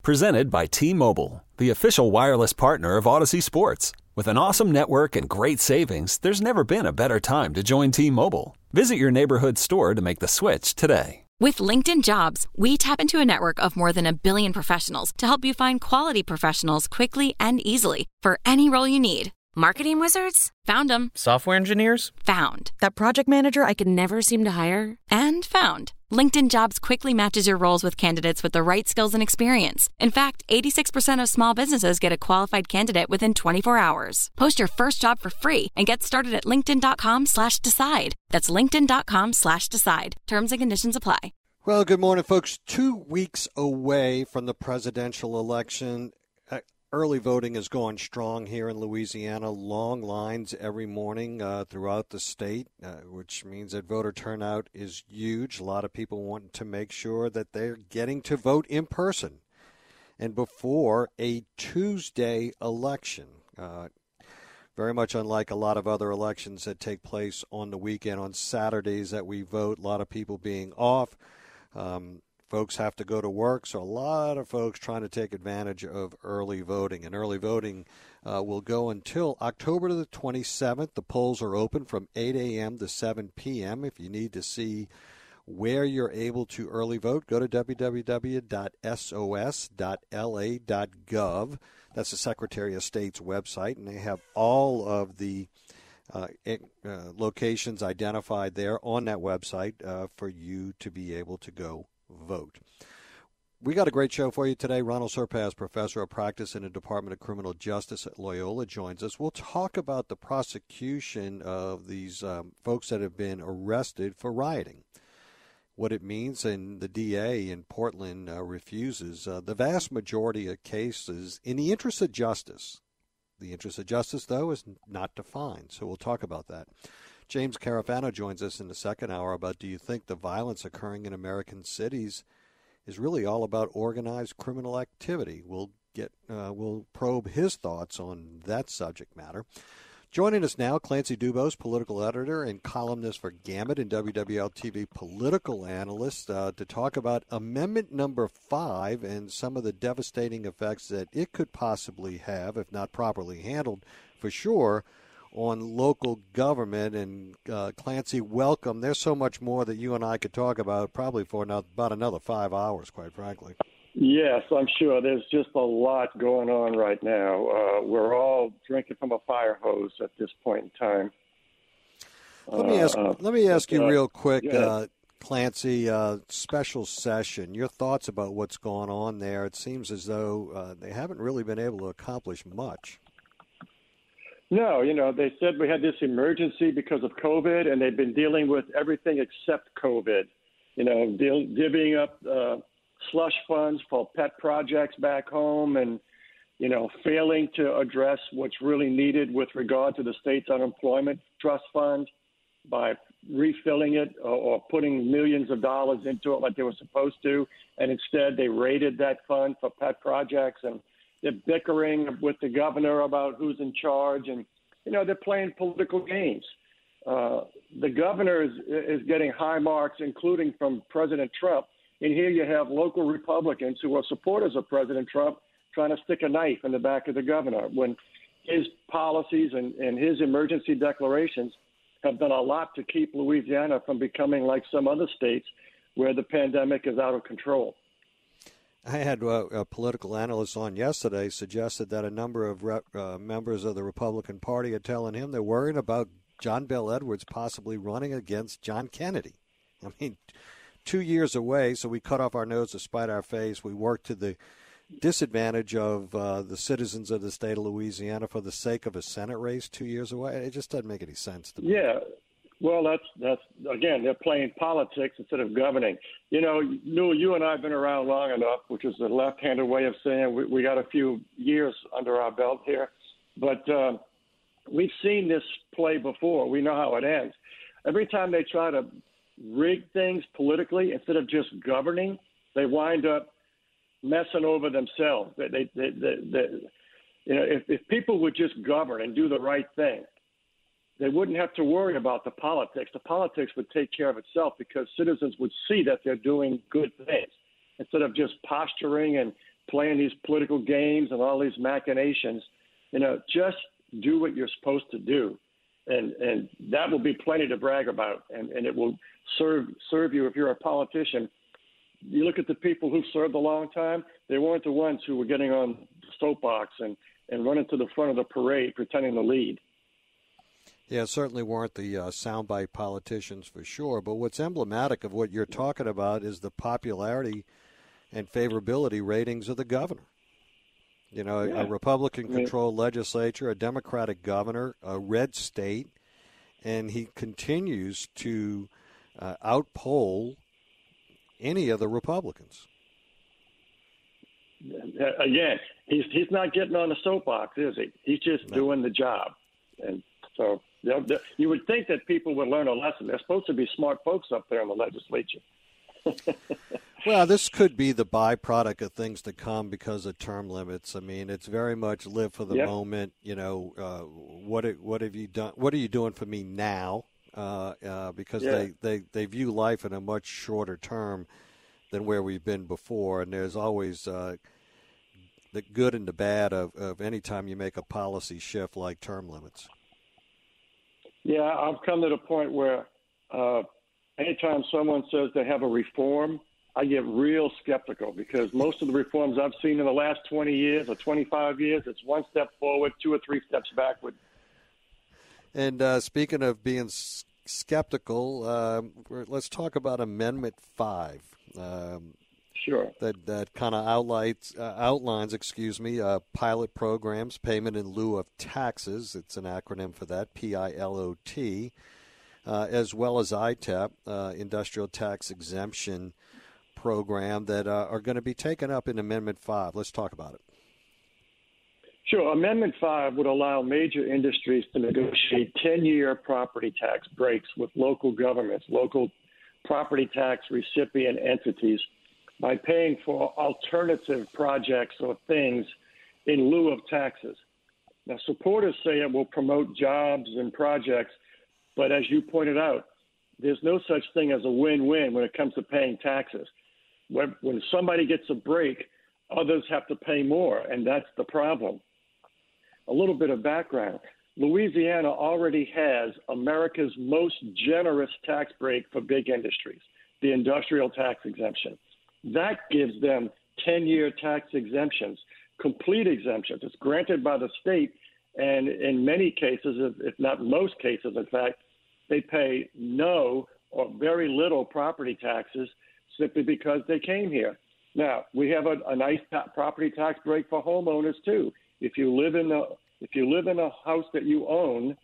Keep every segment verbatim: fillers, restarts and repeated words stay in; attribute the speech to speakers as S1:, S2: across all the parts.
S1: Presented by T-Mobile, the official wireless partner of Odyssey Sports. With an awesome network and great savings, there's never been a better time to join T-Mobile. Visit your neighborhood store to make the switch today.
S2: With LinkedIn Jobs, we tap into a network of more than a billion professionals to help you find quality professionals quickly and easily for any role you need. Marketing wizards? Found them.
S3: Software engineers?
S2: Found. That project manager I could never seem to hire? And found. LinkedIn Jobs quickly matches your roles with candidates with the right skills and experience. In fact, eighty-six percent of small businesses get a qualified candidate within twenty-four hours. Post your first job for free and get started at linkedin.com slash decide. That's linkedin.com slash decide. Terms and conditions apply.
S4: Well, good morning, folks. Two weeks away from the presidential election. Early voting is going strong here in Louisiana. Long lines every morning uh, throughout the state, uh, which means that voter turnout is huge. A lot of people want to make sure that they're getting to vote in person and before a Tuesday election. Uh, very much unlike a lot of other elections that take place on the weekend, on Saturdays that we vote, a lot of people being off. Um, Folks have to go to work, so a lot of folks trying to take advantage of early voting. And early voting uh, will go until October the twenty-seventh. The polls are open from eight a.m. to seven p.m. If you need to see where you're able to early vote, go to w w w dot s o s dot l a dot gov. That's the Secretary of State's website, and they have all of the uh, uh, locations identified there on that website uh, for you to be able to go vote. We got a great show for you today. Ronald Surpass, professor of practice in the Department of Criminal Justice at Loyola, joins us. We'll talk about the prosecution of these um, folks that have been arrested for rioting, what it means, and the D A in Portland uh, refuses. Uh, the vast majority of cases, in the interest of justice, the interest of justice, though, is not defined. So we'll talk about that. James Carafano joins us in the second hour about, do you think the violence occurring in American cities is really all about organized criminal activity? We'll get uh, we'll probe his thoughts on that subject matter. Joining us now, Clancy Dubose, political editor and columnist for Gambit and W W L T V political analyst, uh, to talk about Amendment Number Five and some of the devastating effects that it could possibly have, if not properly handled, for sure, on local government. And uh, Clancy, welcome. There's so much more that you and I could talk about probably for another, about another five hours, quite frankly.
S5: Yes, I'm sure. There's just a lot going on right now. Uh, we're all drinking from a fire hose at this point in time.
S4: Let me ask, uh, let me ask you
S5: uh,
S4: real quick,
S5: yeah.
S4: uh, Clancy, uh, special session, your thoughts about what's going on there. It seems as though uh, they haven't really been able to accomplish much.
S5: No, you know, they said we had this emergency because of COVID, and they've been dealing with everything except COVID. You know, deal, divvying up uh, slush funds for pet projects back home and, you know, failing to address what's really needed with regard to the state's unemployment trust fund by refilling it or, or putting millions of dollars into it like they were supposed to. And instead they raided that fund for pet projects, and they're bickering with the governor about who's in charge, and, you know, they're playing political games. Uh, the governor is, is getting high marks, including from President Trump. And here you have local Republicans who are supporters of President Trump trying to stick a knife in the back of the governor when his policies and, and his emergency declarations have done a lot to keep Louisiana from becoming like some other states where the pandemic is out of control.
S4: I had uh, a political analyst on yesterday suggested that a number of rep, uh, members of the Republican Party are telling him they're worried about John Bel Edwards possibly running against John Kennedy. I mean, two years away, so we cut off our nose to spite our face. We work to the disadvantage of uh, the citizens of the state of Louisiana for the sake of a Senate race two years away. It just doesn't make any sense to me.
S5: Yeah. Well, that's, that's again, they're playing politics instead of governing. You know, Newell, you and I have been around long enough, which is the left-handed way of saying we, we got a few years under our belt here. But uh, we've seen this play before. We know how it ends. Every time they try to rig things politically instead of just governing, they wind up messing over themselves. They, they, they, they, they, you know, if, if people would just govern and do the right thing, they wouldn't have to worry about the politics. The politics would take care of itself because citizens would see that they're doing good things instead of just posturing and playing these political games and all these machinations. You know, just do what you're supposed to do. And and that will be plenty to brag about, and, and it will serve serve you if you're a politician. You look at the people who served a long time, they weren't the ones who were getting on the soapbox and, and running to the front of the parade pretending to lead.
S4: Yeah, certainly weren't the uh, soundbite politicians for sure. But what's emblematic of what you're talking about is the popularity and favorability ratings of the governor. You know, yeah. a Republican-controlled legislature, a Democratic governor, a red state, and he continues to uh, outpoll any of the Republicans.
S5: Again, he's he's not getting on the soapbox, is he? He's just no. doing the job. And so you know, you would think that people would learn a lesson. They're supposed to be smart folks up there in the legislature.
S4: Well, this could be the byproduct of things to come because of term limits. I mean, it's very much live for the yep. moment. You know, uh, what what have you done? What are you doing for me now? Uh, uh, because yeah. they, they, they view life in a much shorter term than where we've been before, and there's always uh, the good and the bad of, of any time you make a policy shift like term limits.
S5: Yeah, I've come to the point where uh, anytime someone says they have a reform, I get real skeptical because most of the reforms I've seen in the last twenty years or twenty-five years, it's one step forward, two or three steps backward.
S4: And uh, speaking of being s- skeptical, uh, let's talk about Amendment five. Um,
S5: sure.
S4: That that kind of outlines, uh, outlines, excuse me, uh, pilot programs, payment in lieu of taxes. It's an acronym for that, P I L O T, uh, as well as I T E P, uh, Industrial Tax Exemption Program, that uh, are going to be taken up in Amendment five. Let's talk about it.
S5: Sure. Amendment five would allow major industries to negotiate ten-year property tax breaks with local governments, local property tax recipient entities, by paying for alternative projects or things in lieu of taxes. Now, supporters say it will promote jobs and projects, but as you pointed out, there's no such thing as a win-win when it comes to paying taxes. When, when somebody gets a break, others have to pay more, and that's the problem. A little bit of background. Louisiana already has America's most generous tax break for big industries, the industrial tax exemption. That gives them ten-year tax exemptions, complete exemptions. It's granted by the state, and in many cases, if not most cases, in fact, they pay no or very little property taxes simply because they came here. Now, we have a, a nice ta- property tax break for homeowners, too. If you live in a if you live in a house that you own,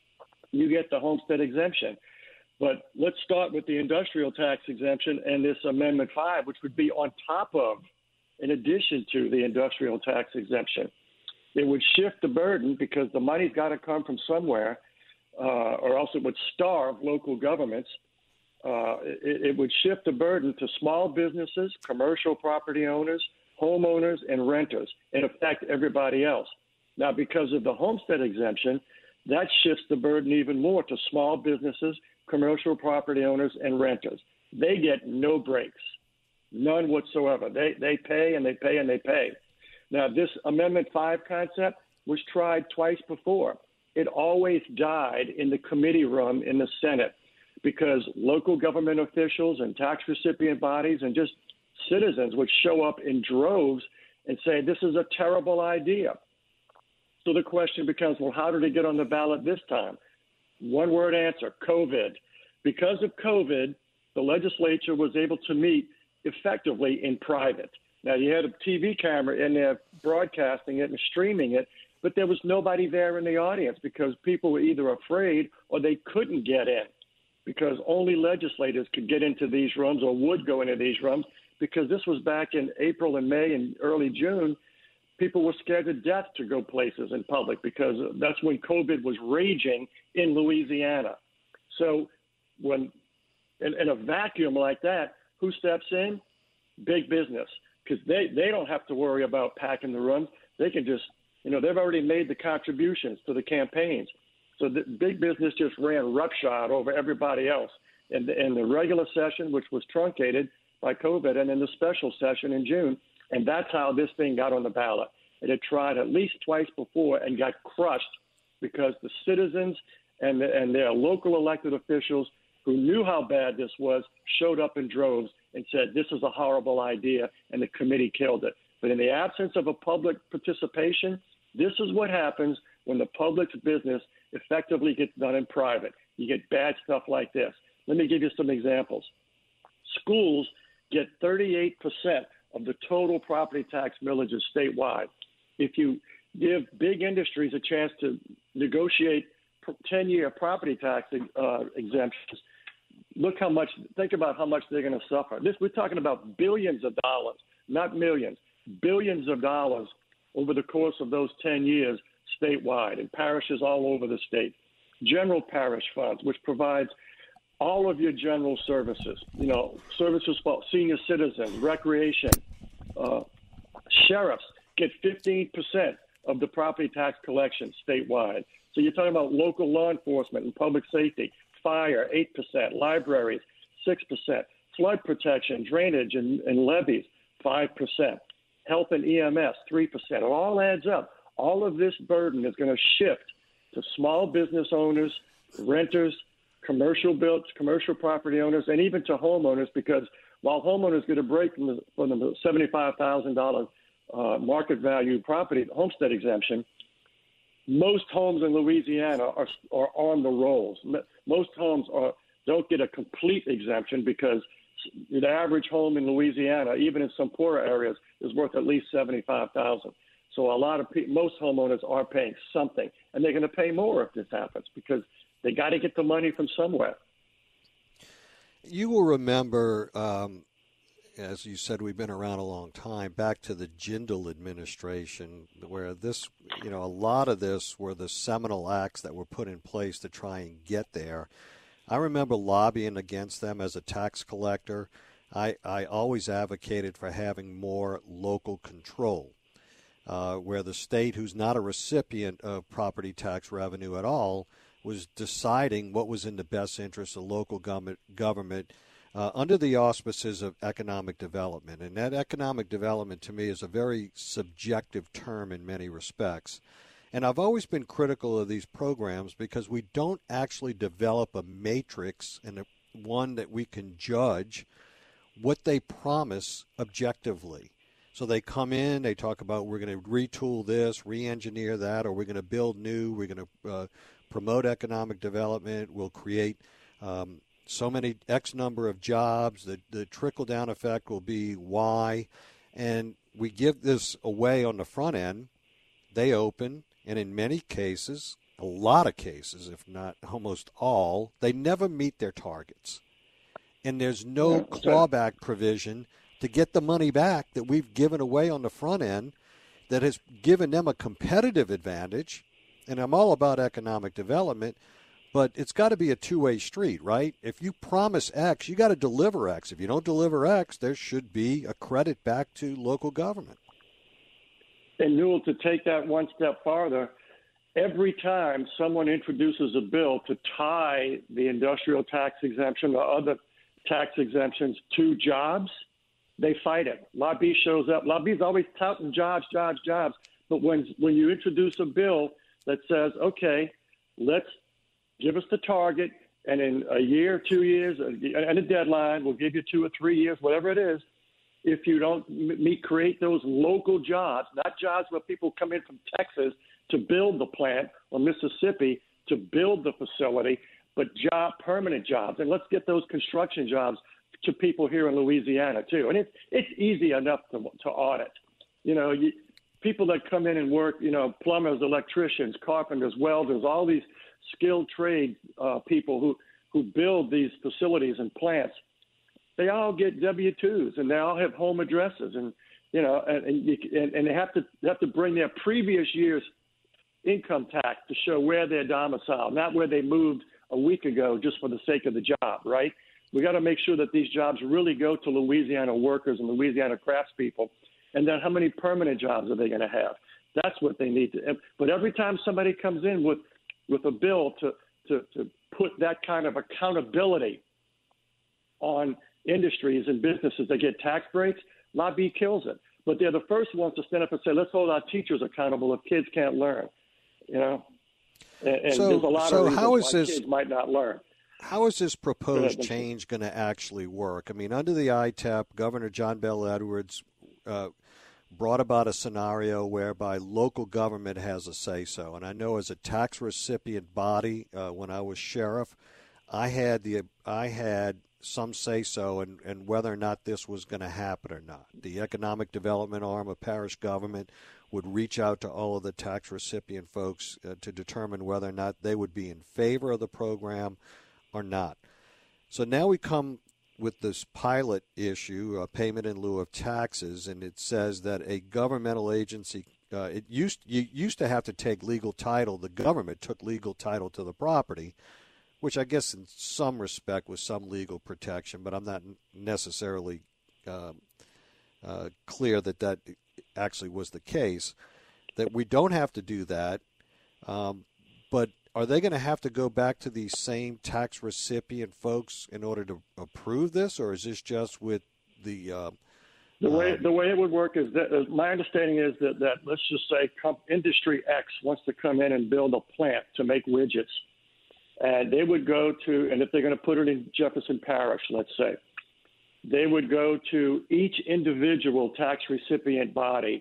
S5: you get the homestead exemption. But let's start with the industrial tax exemption and this Amendment five, which would be on top of, in addition to the industrial tax exemption. It would shift the burden because the money's got to come from somewhere, uh, or else it would starve local governments. Uh, it, it would shift the burden to small businesses, commercial property owners, homeowners, and renters, and affect everybody else. Now, because of the homestead exemption, that shifts the burden even more to small businesses, commercial property owners, and renters. They get no breaks, none whatsoever. They they pay and they pay and they pay. Now, this Amendment five concept was tried twice before. It always died in the committee room in the Senate because local government officials and tax recipient bodies and just citizens would show up in droves and say, this is a terrible idea. So the question becomes, well, how did it get on the ballot this time? One word answer, COVID. Because of COVID, the legislature was able to meet effectively in private. Now, you had a T V camera in there broadcasting it and streaming it, but there was nobody there in the audience because people were either afraid or they couldn't get in because only legislators could get into these rooms or would go into these rooms because this was back in April and May and early June. People were scared to death to go places in public because that's when COVID was raging in Louisiana. So when in, in a vacuum like that, who steps in? Big business, because they, they don't have to worry about packing the rooms. They can just, you know, they've already made the contributions to the campaigns. So the big business just ran roughshod over everybody else. In the, in the regular session, which was truncated by COVID, and in the special session in June. And that's how this thing got on the ballot. It had tried at least twice before and got crushed because the citizens and, the, and their local elected officials who knew how bad this was showed up in droves and said, this is a horrible idea, and the committee killed it. But in the absence of a public participation, this is what happens when the public's business effectively gets done in private. You get bad stuff like this. Let me give you some examples. Schools get thirty-eight percent of the total property tax millages statewide. If you give big industries a chance to negotiate ten-year property tax uh, exemptions, look how much, think about how much they're going to suffer. This, we're talking about billions of dollars, not millions, billions of dollars over the course of those ten years statewide in parishes all over the state. General parish funds, which provides all of your general services, you know, services for senior citizens, recreation, uh, sheriffs get fifteen percent of the property tax collection statewide. So you're talking about local law enforcement and public safety, fire, eight percent, libraries, six percent, flood protection, drainage and, and levees, five percent, health and E M S, three percent. It all adds up. All of this burden is going to shift to small business owners, renters, commercial built, commercial property owners, and even to homeowners, because while homeowners get a break from the, from the seventy-five thousand dollars uh, market value property homestead exemption, most homes in Louisiana are, are on the rolls. Most homes are, don't get a complete exemption because the average home in Louisiana, even in some poorer areas, is worth at least seventy-five thousand dollars. So a lot of people, most homeowners are paying something, and they're going to pay more if this happens because they got to get the money from somewhere.
S4: You will remember, um, as you said, we've been around a long time, back to the Jindal administration, where this, you know, a lot of this were the seminal acts that were put in place to try and get there. I remember lobbying against them as a tax collector. I, I always advocated for having more local control. Uh, where the state, who's not a recipient of property tax revenue at all, was deciding what was in the best interest of local government, government uh, under the auspices of economic development. And that economic development, to me, is a very subjective term in many respects. And I've always been critical of these programs because we don't actually develop a matrix and a, one that we can judge what they promise objectively. So they come in, they talk about we're going to retool this, re-engineer that, or we're going to build new, we're going to uh, promote economic development, we'll create um, so many X number of jobs, the, the trickle-down effect will be Y, and we give this away on the front end, they open, and in many cases, a lot of cases, if not almost all, they never meet their targets. And there's no clawback provision to get the money back that we've given away on the front end that has given them a competitive advantage. And I'm all about economic development, but it's got to be a two-way street, right? If you promise X, you got to deliver X. If you don't deliver X, there should be a credit back to local government.
S5: And Newell, to take that one step farther, every time someone introduces a bill to tie the industrial tax exemption or other tax exemptions to jobs, they fight it. Lobby shows up. Lobby's always touting jobs, jobs, jobs. But when when you introduce a bill that says, okay, let's give us the target, and in a year, two years, and a deadline, we'll give you two or three years, whatever it is. If you don't meet, create those local jobs, not jobs where people come in from Texas to build the plant or Mississippi to build the facility, but job, permanent jobs. And let's get those construction jobs to people here in Louisiana too. And it's it's easy enough to to audit. You know, you, people that come in and work, you know, plumbers, electricians, carpenters, welders, all these skilled trade uh, people who, who build these facilities and plants, they all get W two's and they all have home addresses, and you know, and and, you, and, and they have to they have to bring their previous year's income tax to show where they're domiciled, not where they moved a week ago just for the sake of the job, right? We got to make sure that these jobs really go to Louisiana workers and Louisiana craftspeople. And then how many permanent jobs are they going to have? That's what they need to. But every time somebody comes in with, with a bill to, to, to put that kind of accountability on industries and businesses that get tax breaks, Lobby kills it. but they're the first ones to stand up and say, let's hold our teachers accountable if kids can't learn, you know. And, and
S4: so,
S5: there's a lot
S4: so
S5: of reasons
S4: how is
S5: why
S4: this,
S5: kids might not learn.
S4: How is this proposed change going to actually work? I mean, under the I T E P, Governor John Bel Edwards uh, brought about a scenario whereby local government has a say-so. And I know as a tax recipient body, uh, when I was sheriff, I had the I had some say-so in, in whether or not this was going to happen or not. The economic development arm of parish government would reach out to all of the tax recipient folks uh, to determine whether or not they would be in favor of the program or not. So now we come with this pilot issue, uh, payment in lieu of taxes, and it says that a governmental agency, uh, it used you used to have to take legal title. The government took legal title to the property, which I guess in some respect was some legal protection, but I'm not necessarily uh, uh, clear that that actually was the case, that we don't have to do that. Um, but are they going to have to go back to these same tax recipient folks in order to approve this, or is this just with the uh,
S5: the way
S4: um,
S5: the way it would work is that uh, my understanding is that, that let's just say com- industry X wants to come in and build a plant to make widgets, and they would go to, and if they're going to put it in Jefferson Parish, let's say, they would go to each individual tax recipient body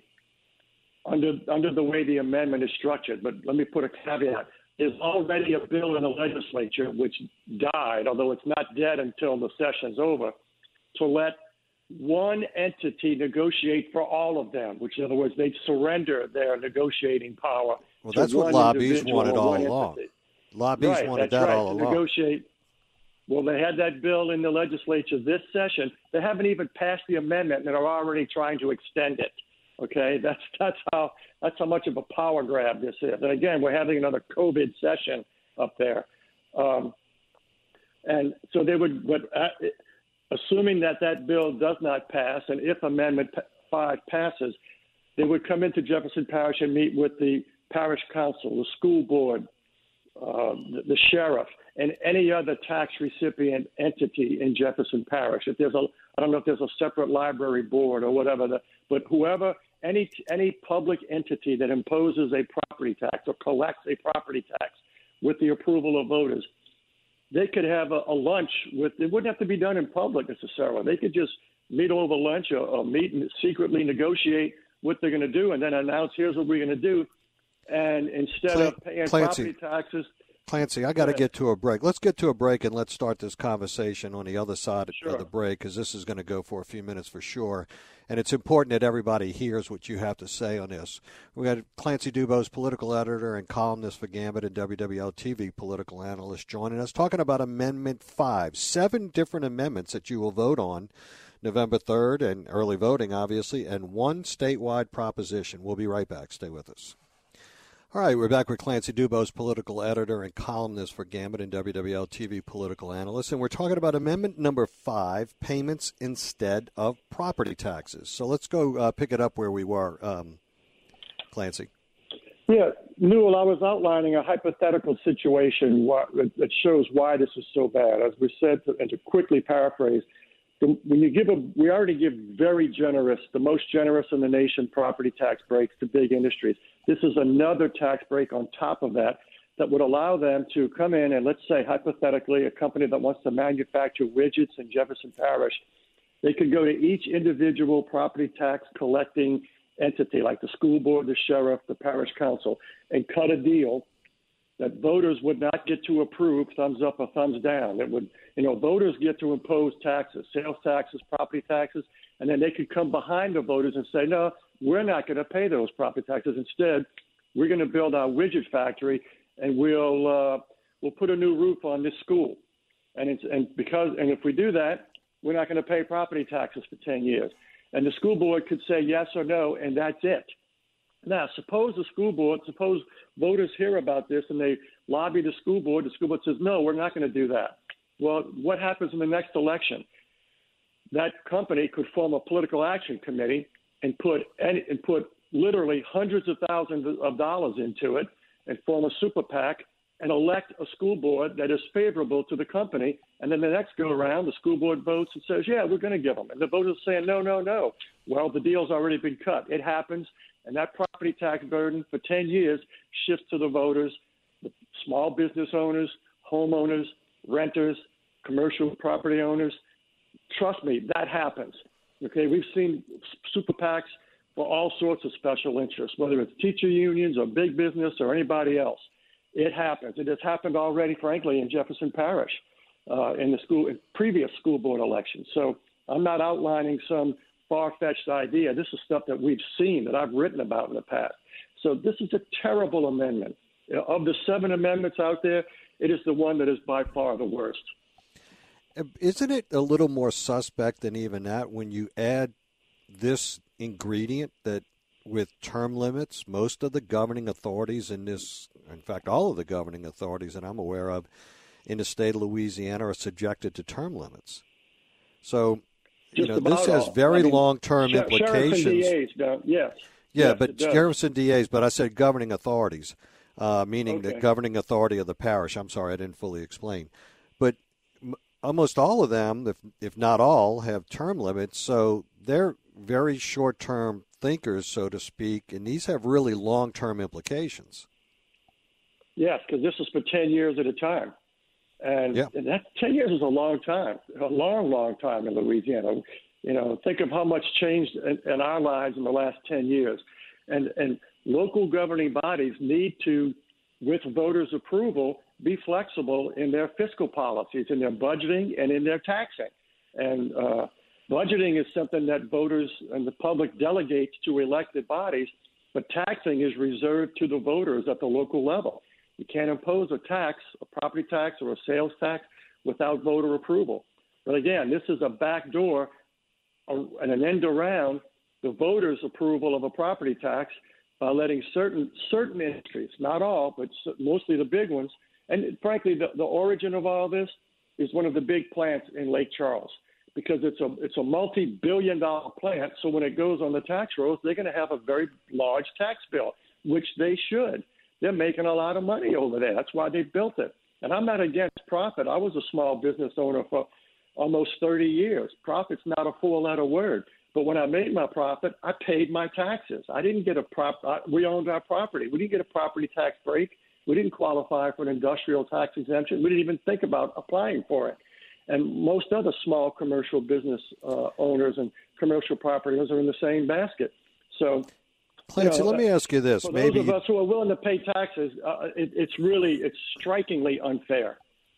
S5: under under the way the amendment is structured. But let me put a caveat. There's already a bill in the legislature which died, although it's not dead until the session's over, to let one entity negotiate for all of them, which in other words, they'd surrender their negotiating power.
S4: Well,
S5: to
S4: that's what
S5: one
S4: lobbies wanted all
S5: entity.
S4: along. Lobbies
S5: right,
S4: wanted
S5: that's
S4: that
S5: right,
S4: all
S5: to
S4: along.
S5: Negotiate. Well, they had that bill in the legislature this session. They haven't even passed the amendment and are already trying to extend it. Okay, that's that's how that's how much of a power grab this is. And again, we're having another COVID session up there, um, and so they would. But uh, assuming that that bill does not pass, and if Amendment Five passes, they would come into Jefferson Parish and meet with the parish council, the school board, uh, the, the sheriff, and any other tax recipient entity in Jefferson Parish. If there's a, I don't know if there's a separate library board or whatever, the, but whoever, any any public entity that imposes a property tax or collects a property tax with the approval of voters, they could have a, a lunch with. It wouldn't have to be done in public necessarily. They could just meet over lunch or, or meet and secretly negotiate what they're going to do, and then announce, here's what we're going to do. And instead
S4: Cl-
S5: of paying
S4: Clancy.
S5: property taxes.
S4: Clancy, I got to get to a break. Let's get to a break and let's start this conversation on the other side
S5: Sure.
S4: of the break, because this is going to go for a few minutes for sure. And it's important that everybody hears what you have to say on this. We got Clancy Dubose, political editor and columnist for Gambit and W W L T V political analyst, joining us, talking about Amendment five. Seven different amendments that you will vote on November third, and early voting, obviously, and one statewide proposition. We'll be right back. Stay with us. All right, we're back with Clancy Dubose, political editor and columnist for Gambit and W W L T V political analyst, and we're talking about Amendment Number Five: payments instead of property taxes. So let's go uh, pick it up where we were, um, Clancy.
S5: Yeah, Newell, I was outlining a hypothetical situation that shows why this is so bad. As we said, and to quickly paraphrase, when you give a, we already give very generous, the most generous in the nation, property tax breaks to big industries. This is another tax break on top of that that would allow them to come in and, let's say, hypothetically, a company that wants to manufacture widgets in Jefferson Parish, they could go to each individual property tax collecting entity, like the school board, the sheriff, the parish council, and cut a deal that voters would not get to approve, thumbs up or thumbs down. It would, you know, voters get to impose taxes, sales taxes, property taxes, and then they could come behind the voters and say, no, we're not going to pay those property taxes. Instead, we're going to build our widget factory, and we'll uh, we'll put a new roof on this school. And it's, and because and if we do that, we're not going to pay property taxes for ten years. And the school board could say yes or no, and that's it. Now, suppose the school board, suppose voters hear about this and they lobby the school board. The school board says, no, we're not going to do that. Well, what happens in the next election? That company could form a political action committee and put any, and put literally hundreds of thousands of dollars into it and form a super PAC and elect a school board that is favorable to the company. And then the next go around, the school board votes and says, yeah, we're going to give them. And the voters are saying, no, no, no. Well, the deal's already been cut. It happens. And that property tax burden for ten years shifts to the voters, the small business owners, homeowners, renters, commercial property owners. Trust me, that happens. Okay, we've seen super PACs for all sorts of special interests, whether it's teacher unions or big business or anybody else. It happens. It has happened already, frankly, in Jefferson Parish uh, in the school in previous school board elections. So I'm not outlining some far-fetched idea. This is stuff that we've seen, that I've written about in the past. So this is a terrible amendment. You know, of the seven amendments out there, it is the one that is by far the worst.
S4: Isn't it a little more suspect than even that when you add this ingredient that with term limits, most of the governing authorities in this, in fact, all of the governing authorities that I'm aware of in the state of Louisiana are subjected to term limits. So, you know, this has very I mean, long-term sh- implications.
S5: D As don't, yes.
S4: Yeah,
S5: yes,
S4: but Jefferson D As, but I said governing authorities, uh, meaning
S5: okay.
S4: the governing authority of the parish. I'm sorry, I didn't fully explain. But m- almost all of them, if, if not all, have term limits, so they're very short-term thinkers, so to speak, and these have really long-term implications.
S5: Yes, because this is for ten years at a time. And,
S4: yeah.
S5: and that ten years is a long time, a long, long time in Louisiana. You know, think of how much changed in, in our lives in the last ten years. And, and local governing bodies need to, with voters' approval, be flexible in their fiscal policies, in their budgeting, and in their taxing. And uh, budgeting is something that voters and the public delegates to elected bodies, but taxing is reserved to the voters at the local level. You can't impose a tax, a property tax or a sales tax, without voter approval. But again, this is a backdoor and an end around the voters' approval of a property tax by letting certain certain industries, not all, but mostly the big ones, and frankly, the, the origin of all this is one of the big plants in Lake Charles, because it's a it's a multi-billion dollar plant. So when it goes on the tax rolls, they're going to have a very large tax bill, which they should. They're making a lot of money over there. That's why they built it. And I'm not against profit. I was a small business owner for almost thirty years. Profit's not a four-letter word. But when I made my profit, I paid my taxes. I didn't get a prop. We owned our property. We didn't get a property tax break. We didn't qualify for an industrial tax exemption. We didn't even think about applying for it. And most other small commercial business uh, owners and commercial property owners are in the same basket. So,
S4: Clancy,
S5: you know,
S4: let me ask you this.
S5: For
S4: Maybe
S5: those of us who are willing to pay taxes, uh, it, it's really, it's strikingly unfair.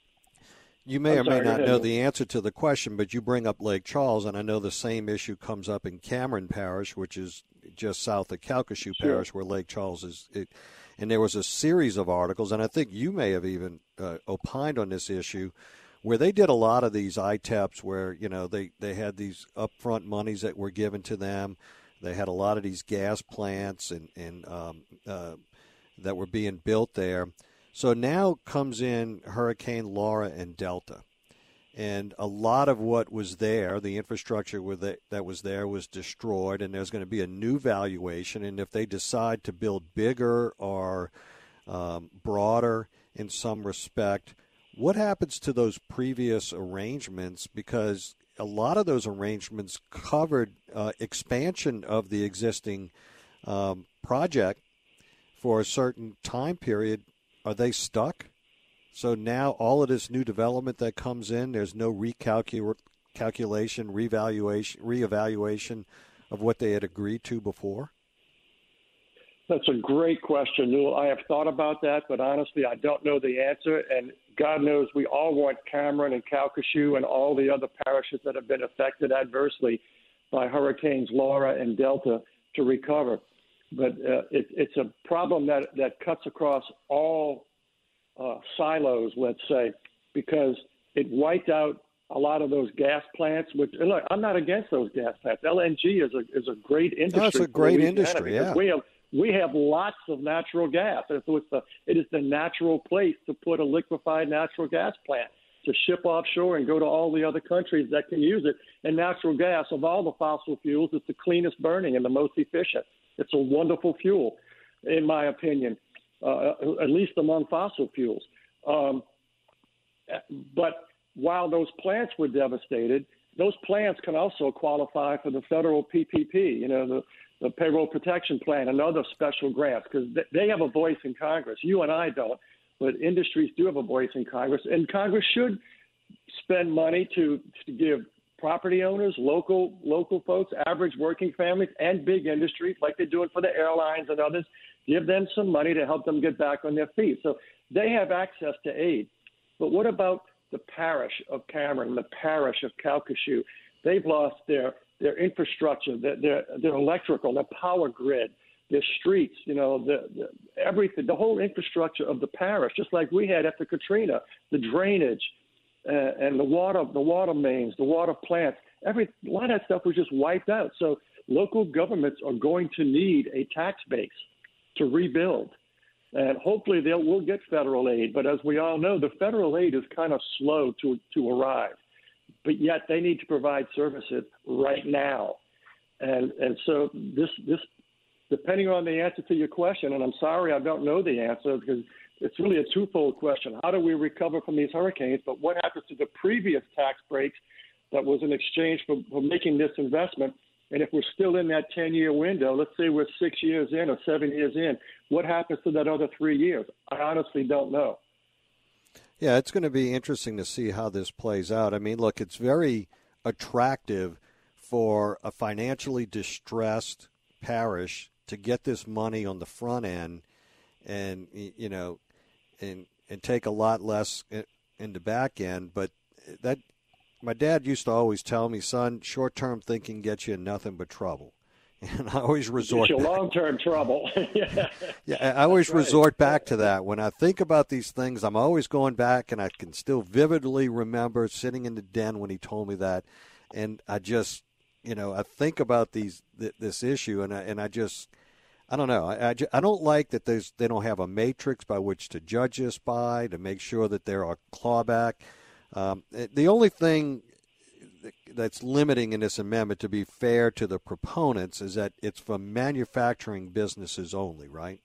S4: You may
S5: I'm
S4: or may
S5: sorry,
S4: not know the answer to the question, but you bring up Lake Charles, and I know the same issue comes up in Cameron Parish, which is just south of Calcasieu
S5: Sure.
S4: Parish, where Lake Charles is. It, and there was a series of articles, and I think you may have even uh, opined on this issue, where they did a lot of these I T E Ps where, you know, they, they had these upfront monies that were given to them. They had a lot of these gas plants and, and um, uh, that were being built there. So now comes in Hurricane Laura and Delta. And a lot of what was there, the infrastructure with it, that was there was destroyed, and there's going to be a new valuation. And if they decide to build bigger or um, broader in some respect, what happens to those previous arrangements? Because a lot of those arrangements covered uh, expansion of the existing um, project for a certain time period. Are they stuck? So now all of this new development that comes in, there's no recalculation, revaluation, reevaluation of what they had agreed to before?
S5: That's a great question, Newell. I have thought about that, but honestly, I don't know the answer. And God knows we all want Cameron and Calcasieu and all the other parishes that have been affected adversely by Hurricanes Laura and Delta to recover. But uh, it, it's a problem that, that cuts across all uh, silos, let's say, because it wiped out a lot of those gas plants. Which, and look, I'm not against those gas plants. L N G is a is a great industry.
S4: That's a great industry, yeah.
S5: We have, we have lots of natural gas. And so it's the, it is the natural place to put a liquefied natural gas plant, to ship offshore and go to all the other countries that can use it. And natural gas, of all the fossil fuels, is the cleanest burning and the most efficient. It's a wonderful fuel, in my opinion. uh, at least among fossil fuels. Um, but while those plants were devastated, those plants can also qualify for the federal P P P, you know, the, the Payroll Protection Plan and other special grants, because they have a voice in Congress. You and I don't, but industries do have a voice in Congress, and Congress should spend money to, to give property owners, local local folks, average working families, and big industries, like they're doing for the airlines and others, give them some money to help them get back on their feet. So they have access to aid. But what about the parish of Cameron, the parish of Calcasieu? They've lost their their infrastructure, their their, their electrical, their power grid, their streets, you know, the, the everything, the whole infrastructure of the parish, just like we had after Katrina, the drainage, Uh, and the water, the water mains, the water plants, every a lot of that stuff was just wiped out. So local governments are going to need a tax base to rebuild, and hopefully they'll will get federal aid. But as we all know, the federal aid is kind of slow to to arrive. But yet they need to provide services right now, and and so this this depending on the answer to your question, and I'm sorry I don't know the answer because it's really a twofold question. How do we recover from these hurricanes? But what happens to the previous tax breaks that was in exchange for, for making this investment? And if we're still in that ten-year window, let's say we're six years in or seven years in, what happens to that other three years? I honestly don't know.
S4: Yeah, it's going to be interesting to see how this plays out. I mean, look, it's very attractive for a financially distressed parish to get this money on the front end and, you know, and and take a lot less in the back end. But that my dad used to always tell me, son, short-term thinking gets you in nothing but trouble. And I always resort
S5: it's your long-term trouble. yeah,
S4: yeah, I always right. resort back to that. When I think about these things, I'm always going back, and I can still vividly remember sitting in the den when he told me that. And I just, you know, I think about these th- this issue, and I, and I just, I don't know. I, I, just, I don't like that there's they don't have a matrix by which to judge us by, to make sure that there are clawback. Um, the only thing that's limiting in this amendment, to be fair to the proponents, is that it's for manufacturing businesses only, right?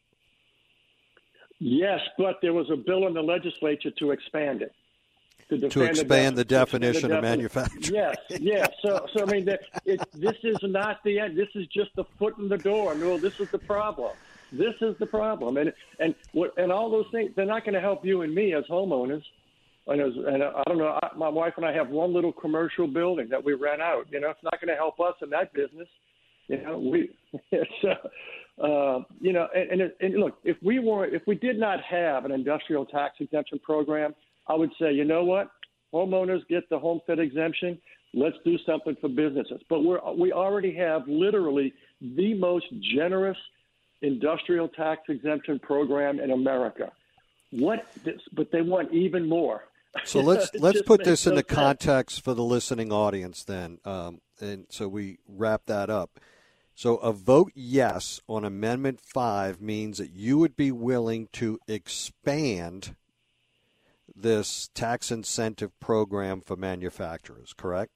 S5: Yes, but there was a bill in the legislature to expand it.
S4: To, to expand the, def- the definition the of manufacturing.
S5: Yes, yes. So, so I mean, the, it, this is not the end. This is just the foot in the door. No, this is the problem. This is the problem. And and what and all those things, they're not going to help you and me as homeowners. And, as, and I don't know, I, my wife and I have one little commercial building that we rent out. You know, it's not going to help us in that business. You know, we, so, uh, you know, and, and, and look, if we were, if we did not have an industrial tax exemption program, I would say, you know what, homeowners get the homestead exemption. Let's do something for businesses. But we're, we already have literally the most generous industrial tax exemption program in America. What? But they want even more.
S4: So let's let's put this into context for the listening audience then, um, and so we wrap that up. So a vote yes on Amendment five means that you would be willing to expand this tax incentive program for manufacturers, correct?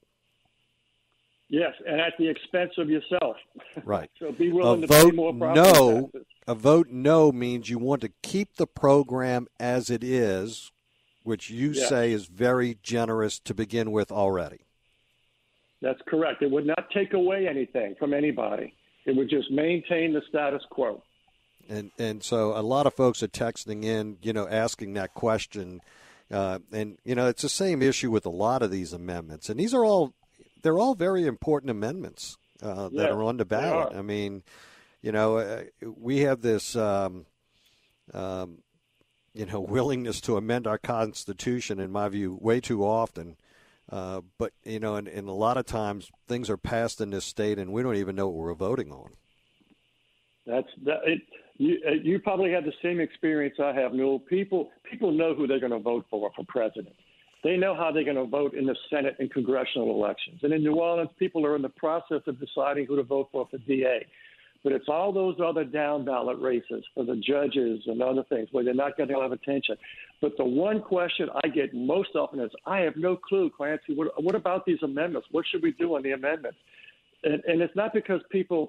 S5: Yes, and at the expense of yourself.
S4: Right.
S5: So be willing
S4: a
S5: to
S4: vote
S5: pay more property
S4: no,
S5: taxes.
S4: A vote no means you want to keep the program as it is, which you
S5: yes.
S4: say is very generous to begin with already.
S5: That's correct. It would not take away anything from anybody. It would just maintain the status quo.
S4: And and so a lot of folks are texting in, you know, asking that question. Uh, and, you know, it's the same issue with a lot of these amendments. And these are all, they're all very important amendments uh, that
S5: yeah,
S4: are on the ballot. I mean, you know, uh, we have this, um, um, you know, willingness to amend our Constitution, in my view, way too often. Uh, but, you know, and, and a lot of times things are passed in this state and we don't even know what we're voting on.
S5: That's that. It, you, you probably had the same experience I have, Newell. People, people know who they're going to vote for for president. They know how they're going to vote in the Senate and congressional elections. And in New Orleans, people are in the process of deciding who to vote for for D A. But it's all those other down-ballot races for the judges and other things where they're not getting a lot of attention. But the one question I get most often is, I have no clue, Clancy, what, what about these amendments? What should we do on the amendments? And, and it's not because people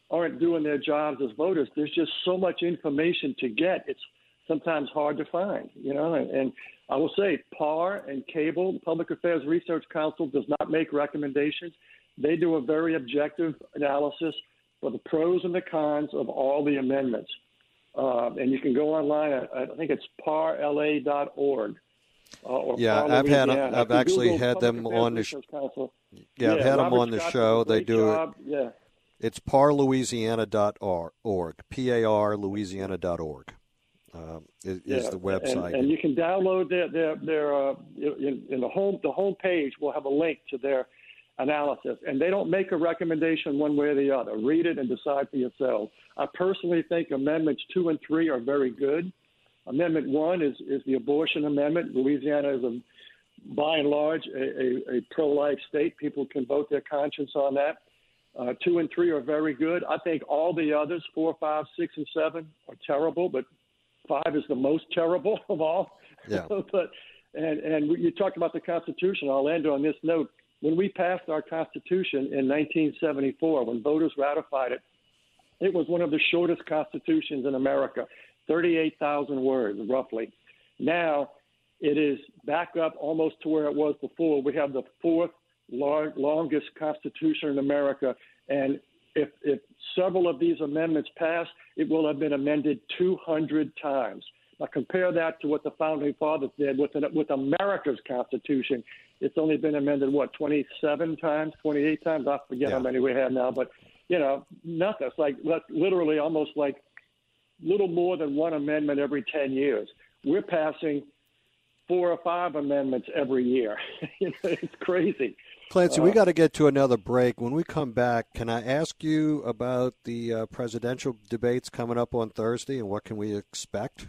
S5: aren't doing their jobs as voters. There's just so much information to get. It's sometimes hard to find, you know. And, and I will say, P A R and Cable, Public Affairs Research Council, does not make recommendations. They do a very objective analysis for the pros and the cons of all the amendments. Uh, and you can go online. I, I think it's P A R L A dot org. Uh, or
S4: yeah,
S5: P A R
S4: I've had
S5: Louisiana.
S4: I've actually
S5: Google
S4: had
S5: Public
S4: them
S5: Affairs
S4: on the sh-
S5: Council.
S4: yeah,
S5: yeah,
S4: I've had
S5: Robert
S4: them on the
S5: Scott
S4: show.
S5: does a
S4: They
S5: great
S4: do
S5: job.
S4: it.
S5: Yeah.
S4: It's P A R Louisiana dot org. P A R Louisiana dot org um, is,
S5: yeah.
S4: is the website.
S5: And, and you can download their their their uh, in, in the home the home page. Will have a link to their analysis, and they don't make a recommendation one way or the other. Read it and decide for yourself. I personally think amendments two and three are very good. Amendment one is, is the abortion amendment. Louisiana is, a, by and large, a, a, a pro-life state. People can vote their conscience on that. Uh, two and three are very good. I think all the others, four, five, six, and seven, are terrible, but five is the most terrible of all.
S4: Yeah.
S5: but and, and you talked about the Constitution. I'll end on this note. When we passed our Constitution in nineteen seventy-four, when voters ratified it, it was one of the shortest constitutions in America, thirty-eight thousand words, roughly. Now it is back up almost to where it was before. We have the fourth long, longest constitution in America, and if, if several of these amendments pass, it will have been amended two hundred times. Now compare that to what the Founding Fathers did with, with America's Constitution. It's only been amended, what, twenty-seven times, twenty-eight times? I forget
S4: yeah.
S5: how many we have now, but, you know, nothing. It's like that's literally almost like little more than one amendment every ten years. We're passing four or five amendments every year. You know, it's crazy.
S4: Clancy,
S5: uh,
S4: we got to get to another break. When we come back, can I ask you about the uh, presidential debates coming up on Thursday and what can we expect?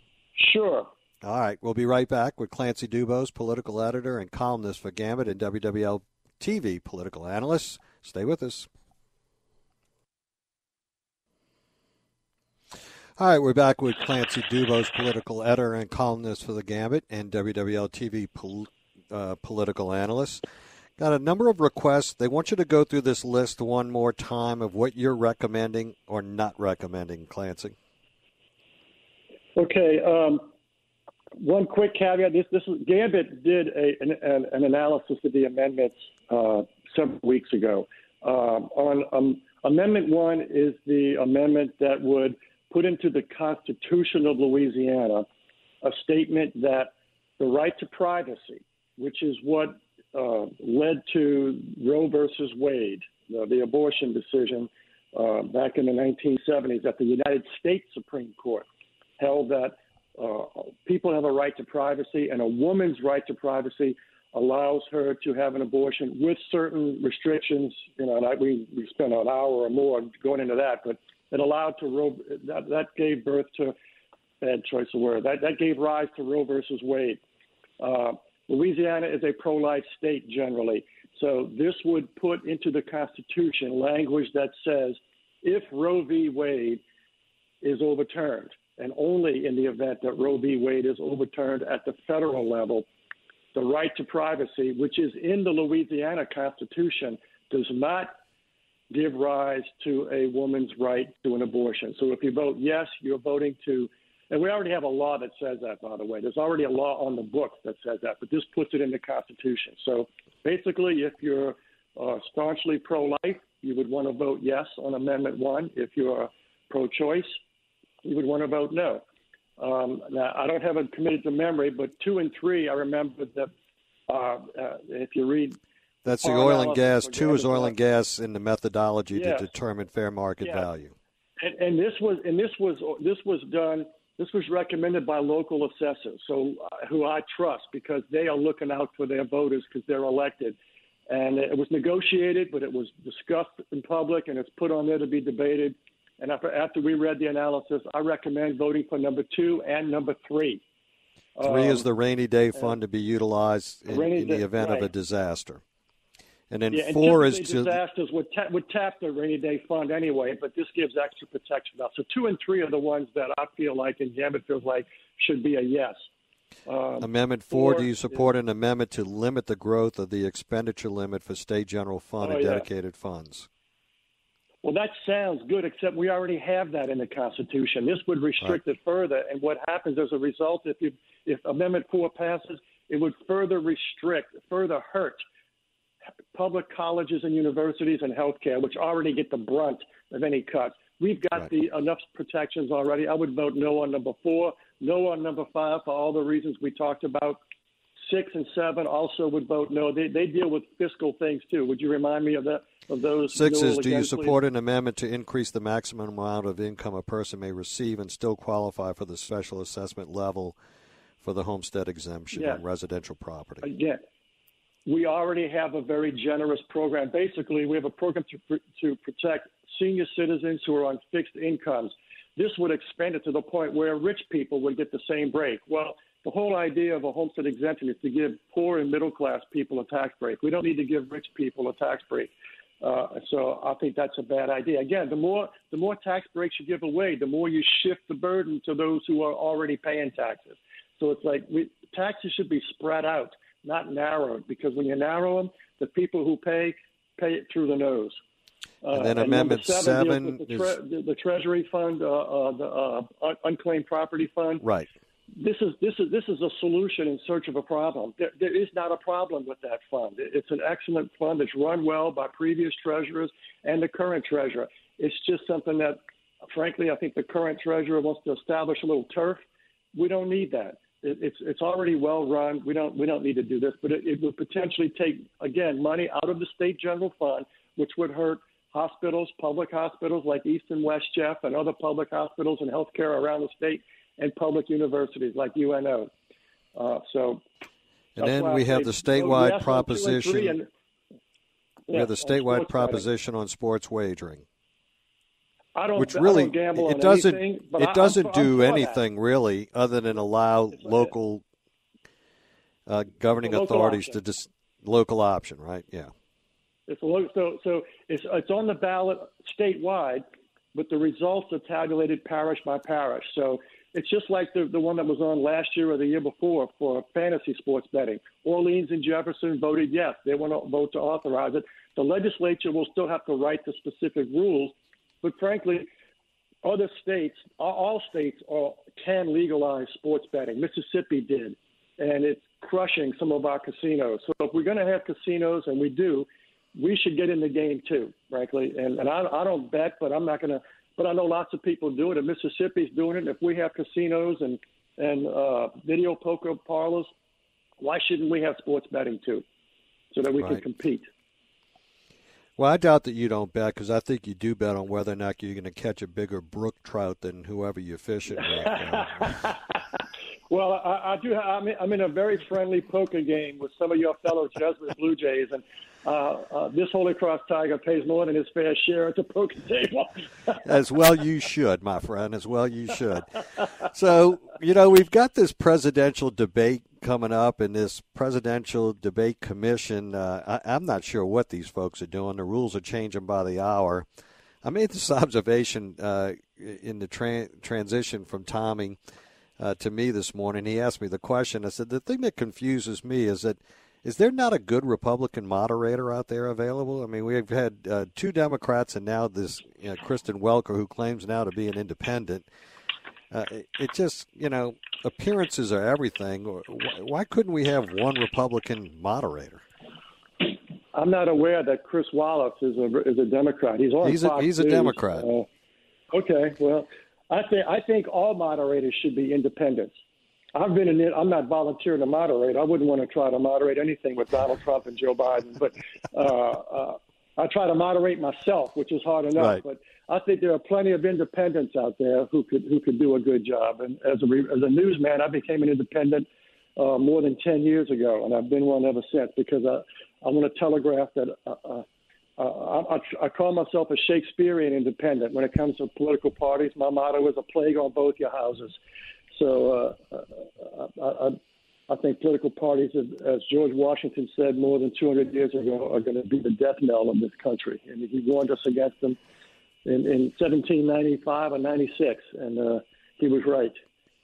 S5: Sure.
S4: All right. We'll be right back with Clancy Dubose, political editor and columnist for Gambit and W W L T V political analyst. Stay with us. All right, we're back with Clancy Dubose, political editor and columnist for the Gambit and W W L T V pol- uh, political analyst. Got a number of requests. They want you to go through this list one more time of what you're recommending or not recommending, Clancy.
S5: Okay. Um, one quick caveat: this, this is, Gambit did a, an, an analysis of the amendments uh, several weeks ago. Um, on um, Amendment One is the amendment that would put into the Constitution of Louisiana a statement that the right to privacy, which is what uh, led to Roe versus Wade, uh, the abortion decision uh, back in the nineteen seventies, that the United States Supreme Court held that uh, people have a right to privacy, and a woman's right to privacy allows her to have an abortion with certain restrictions. You know, and I, we, we spent an hour or more going into that, but it allowed to Roe, that, that gave birth to, bad choice of word, that, that gave rise to Roe versus Wade. Uh, Louisiana is a pro-life state generally, so this would put into the Constitution language that says if Roe v. Wade is overturned, and only in the event that Roe v. Wade is overturned at the federal level, the right to privacy, which is in the Louisiana Constitution, does not give rise to a woman's right to an abortion. So if you vote yes, you're voting to, and we already have a law that says that, by the way. There's already a law on the books that says that, but this puts it in the Constitution. So basically, if you're uh, staunchly pro-life, you would want to vote yes on Amendment one. If you're pro-choice, you would want to vote no. Um, now, I don't have it committed to memory, but two and three, I remember that uh, uh, if you read
S4: That's the oil and gas. Two is oil and gas in the methodology
S5: yes.
S4: to determine fair market
S5: yeah.
S4: value.
S5: And, and this was and this was this was done. This was recommended by local assessors, so uh, who I trust because they are looking out for their voters because they're elected. And it was negotiated, but it was discussed in public, and it's put on there to be debated. And after, after we read the analysis, I recommend voting for number two and number three.
S4: Three
S5: um,
S4: is the rainy day fund to be utilized in, in the
S5: day,
S4: event
S5: right.
S4: of a disaster. And then
S5: yeah,
S4: four
S5: and
S4: is to
S5: disasters would, ta- would tap the rainy day fund anyway, but this gives extra protection now. So two and three are the ones that I feel like and Gambit feels like should be a yes. Um,
S4: Amendment four,
S5: four
S4: do you support
S5: is,
S4: an amendment to limit the growth of the expenditure limit for state general fund
S5: oh,
S4: and
S5: yeah.
S4: dedicated funds?
S5: Well, that sounds good, except we already have that in the Constitution. This would restrict right. it further. And what happens as a result, if you, if Amendment four passes, it would further restrict, further hurt public colleges and universities and healthcare, which already get the brunt of any cuts. We've got right. the enough protections already. I would vote no on number four, no on number five for all the reasons we talked about. Six and seven also would vote no. They they deal with fiscal things too. Would you remind me of that? Of those?
S4: Six is, do
S5: again,
S4: you support
S5: please?
S4: an amendment to increase the maximum amount of income a person may receive and still qualify for the special assessment level for the homestead exemption
S5: yeah.
S4: on residential property?
S5: Again, we already have a very generous program. Basically, we have a program to to protect senior citizens who are on fixed incomes. This would expand it to the point where rich people would get the same break. Well, the whole idea of a homestead exemption is to give poor and middle-class people a tax break. We don't need to give rich people a tax break. Uh, so I think that's a bad idea. Again, the more the more tax breaks you give away, the more you shift the burden to those who are already paying taxes. So it's like we, taxes should be spread out, not narrowed, because when you narrow them, the people who pay, pay it through the nose. Uh,
S4: and then
S5: and
S4: Amendment
S5: seven,
S4: seven
S5: the, tre-
S4: is...
S5: the, the Treasury Fund, uh, uh, the uh, un- Unclaimed Property Fund.
S4: Right.
S5: This is this is this is a solution in search of a problem. There, there is not a problem with that fund. It's an excellent fund that's run well by previous treasurers and the current treasurer. It's just something that, frankly, I think the current treasurer wants to establish a little turf. We don't need that. It, it's it's already well run. We don't we don't need to do this. But it, it would potentially take, again, money out of the state general fund, which would hurt hospitals, public hospitals like East and West Jeff, and other public hospitals and healthcare around the state, and public universities like U N O. Uh, so,
S4: and then we have the statewide yes proposition.
S5: And,
S4: we
S5: yeah,
S4: have the statewide proposition betting. on sports wagering.
S5: I don't,
S4: which really
S5: I don't gamble
S4: it
S5: on
S4: doesn't
S5: anything, but
S4: it
S5: I,
S4: doesn't
S5: I'm,
S4: do
S5: I'm
S4: anything really other than allow
S5: it's
S4: local uh, governing
S5: local
S4: authorities
S5: option.
S4: to dis- local option, right? Yeah.
S5: It's a local, so so it's it's on the ballot statewide, but the results are tabulated parish by parish. So it's just like the the one that was on last year or the year before for fantasy sports betting. Orleans and Jefferson voted yes; they want to vote to authorize it. The legislature will still have to write the specific rules, but frankly, other states, all states, are, can legalize sports betting. Mississippi did, and it's crushing some of our casinos. So if we're going to have casinos, and we do, we should get in the game too, frankly. And, and I, I don't bet, but I'm not going to. But I know lots of people do it, and Mississippi's doing it. And if we have casinos and and uh, video poker parlors, why shouldn't we have sports betting too, so that we
S4: right.
S5: can compete?
S4: Well, I doubt that you don't bet, because I think you do bet on whether or not you're going to catch a bigger brook trout than whoever you're fishing with.
S5: Well, I, I do. I'm in, I'm in a very friendly poker game with some of your fellow Jesuit Blue Jays, and uh, uh, this Holy Cross Tiger pays more than his fair share at the poker table.
S4: As well you should, my friend, as well you should. So, you know, we've got this presidential debate coming up, and this presidential debate commission, uh, I, I'm not sure what these folks are doing. The rules are changing by the hour. I made this observation uh, in the tra- transition from Tommy Uh, to me this morning. He asked me the question. I said, the thing that confuses me is that is there not a good Republican moderator out there available? I mean, we've had uh, two Democrats and now this you know, Kristen Welker, who claims now to be an independent. Uh, it, it just, you know, appearances are everything. Why couldn't we have one Republican moderator?
S5: I'm not aware that Chris Wallace is a, is a Democrat. He's on
S4: He's
S5: Fox
S4: a, he's a
S5: News.
S4: Democrat.
S5: Uh, okay, well, I think I think all moderators should be independents. I've been in it. I'm not volunteering to moderate. I wouldn't want to try to moderate anything with Donald Trump and Joe Biden. But uh, uh, I try to moderate myself, which is hard enough.
S4: Right.
S5: But I think there are plenty of independents out there who could who could do a good job. And as a as a newsman, I became an independent uh, more than ten years ago, and I've been one ever since because I I want to telegraph that. Uh, uh, Uh, I, I call myself a Shakespearean independent. When it comes to political parties, my motto is a plague on both your houses. So uh, I, I, I think political parties, as George Washington said more than two hundred years ago, are going to be the death knell of this country. And he warned us against them in, in seventeen ninety-five or ninety-six, and uh, he was right.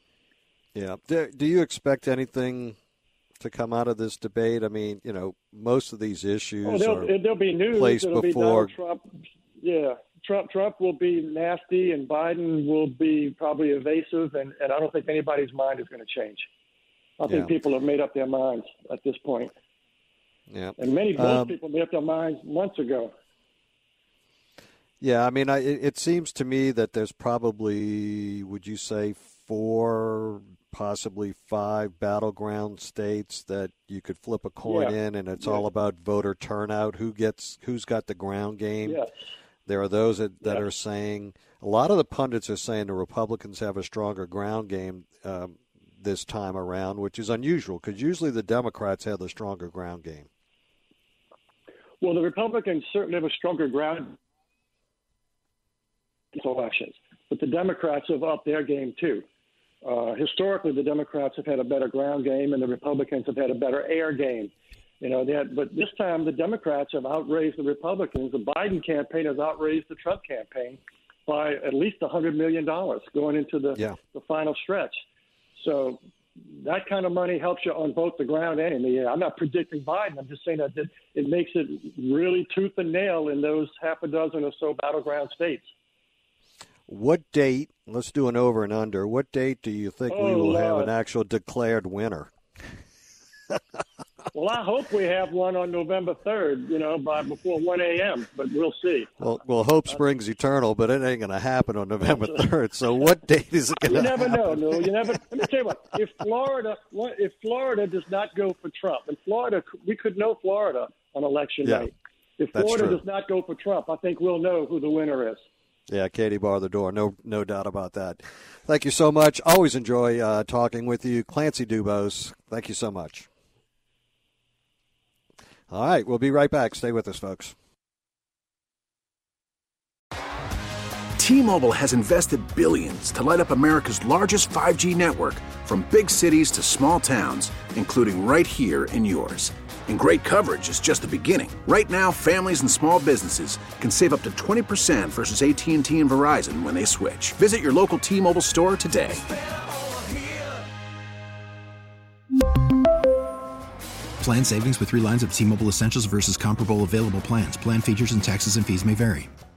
S4: Yeah. Do, do you expect anything to come out of this debate? I mean, you know, most of these issues
S5: oh, there'll,
S4: are
S5: there'll be news.
S4: placed
S5: It'll
S4: before.
S5: be Donald Trump. Yeah, Trump Trump will be nasty, and Biden will be probably evasive, and, and I don't think anybody's mind is going to change. I think
S4: yeah.
S5: people have made up their minds at this point.
S4: Yeah,
S5: and many most
S4: um,
S5: people made up their minds months ago.
S4: Yeah, I mean, I, it seems to me that there's probably, would you say, four, possibly five battleground states that you could flip a coin
S5: yeah.
S4: in, and it's
S5: yeah.
S4: all about voter turnout. Who gets, who's got the ground game?
S5: Yes.
S4: There are those that, that
S5: yes.
S4: are saying, a lot of the pundits are saying the Republicans have a stronger ground game um, this time around, which is unusual because usually the Democrats have the stronger ground game.
S5: Well, the Republicans certainly have a stronger ground elections, but the Democrats have upped their game too. Uh, historically, the Democrats have had a better ground game, and the Republicans have had a better air game. You know, they had, but this time the Democrats have outraised the Republicans. The Biden campaign has outraised the Trump campaign by at least one hundred million dollars going into the,
S4: yeah.
S5: the final stretch. So that kind of money helps you on both the ground and in the air. I'm not predicting Biden. I'm just saying that it makes it really tooth and nail in those half a dozen or so battleground states.
S4: What date, let's do an over and under, what date do you think
S5: oh,
S4: we will
S5: Lord.
S4: have an actual declared winner?
S5: Well, I hope we have one on November third, you know, by before one a.m., but we'll see.
S4: Well, well, hope springs eternal, but it ain't going to happen on November third. So what date is it going to happen?
S5: You never know, no. You never. Let me tell you what. If Florida, if Florida does not go for Trump, and Florida, we could know Florida on election
S4: yeah,
S5: night. If
S4: that's
S5: Florida
S4: true.
S5: does not go for Trump, I think we'll know who the winner is.
S4: Yeah, Katie bar the door. No, no doubt about that. Thank you so much. Always enjoy uh, talking with you, Clancy Dubose. Thank you so much. All right, we'll be right back. Stay with us, folks.
S3: T-Mobile has invested billions to light up America's largest five G network, from big cities to small towns, including right here in yours. And great coverage is just the beginning. Right now, families and small businesses can save up to twenty percent versus A T and T and Verizon when they switch. Visit your local T-Mobile store today.
S6: Plan savings with three lines of T-Mobile Essentials versus comparable available plans. Plan features and taxes and fees may vary.